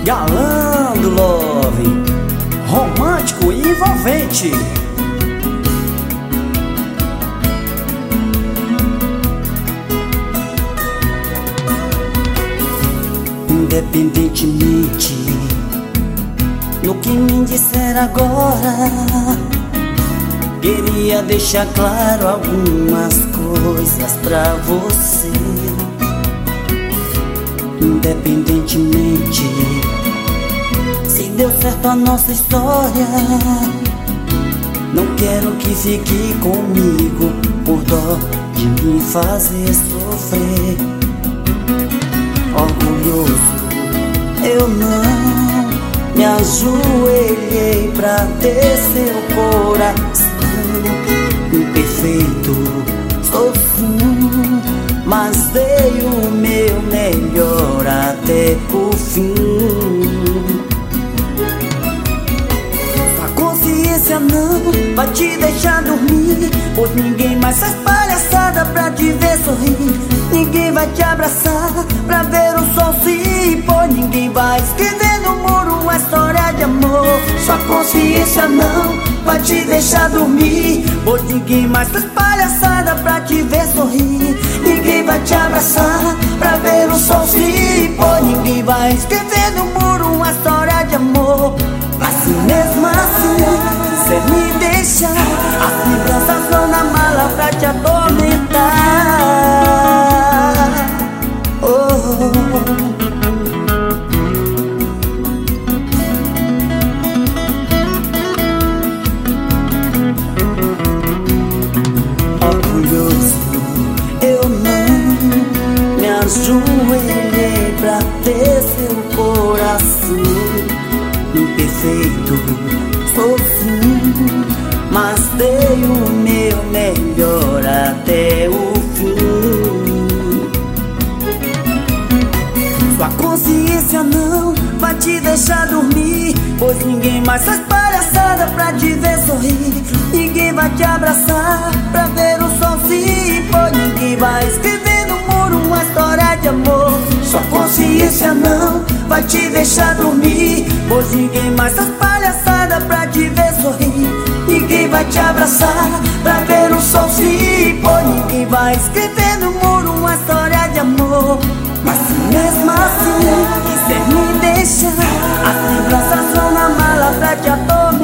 Galã do Love, romântico e envolvente. Independentemente do que me disser agora, queria deixar claro algumas coisas pra você. Independentemente se deu certo a nossa história, não quero que fique comigo por dó de me fazer sofrer. Orgulhoso, eu não me ajoelhei pra ter seu coração. Imperfeito, sou sim, mas dei o meu melhor até o fim. Sua consciência não vai te deixar dormir, pois ninguém mais faz palhaçada pra te ver sorrir. Ninguém vai te abraçar pra ver o sol se pôr. Ninguém vai escrever no muro uma história de amor. Sua consciência não vai te deixar dormir, pois ninguém mais faz palhaçada pra te ver sorrir. Ninguém vai te abraçar pra ver o sol se pôr. Ninguém vai escrever no muro uma história de amor. Mas se mesmo assim quiser me deixar, as lembranças vão na mala pra te atormentar. Orgulhoso, eu não me ajoelhei pra ter seu coração. Imperfeito, sou sim, mas dei o meu melhor até o fim. Sua consciência não vai te deixar dormir, pois ninguém mais faz palhaçada pra te ver sorrir. Ninguém vai te abraçar pra ver o sol se pôr. Ninguém vai escrever no muro uma história de amor. Sua consciência não vai te deixar dormir, pois ninguém mais faz palhaçada pra te ver sorrir. Ninguém vai te abraçar pra ver o sol se pôr. Ninguém vai escrever no muro uma história de amor. Mas se mesmo assim quiser me deixar, as lembranças vão na mala pra te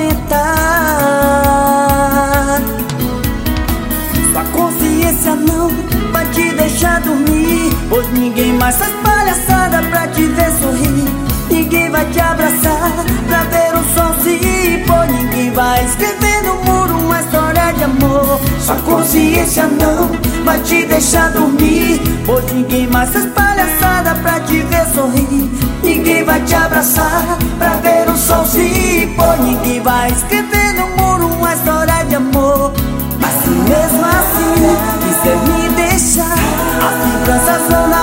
atormentar. Sua consciência não vai te deixar dormir, pois ninguém mais faz palhaçada pra te ver sorrir. Ninguém vai te abraçar pra ver o sol se pôr. Ninguém vai escrever no muro uma história de amor. Sua consciência não vai te deixar dormir, pois ninguém mais faz palhaçada pra te ver sorrir. Ninguém vai te abraçar pra ver o sol se pôr. Ninguém vai escrever no muro uma história de amor. Mas se mesmo assim quiser me deixar, as lembranças vão na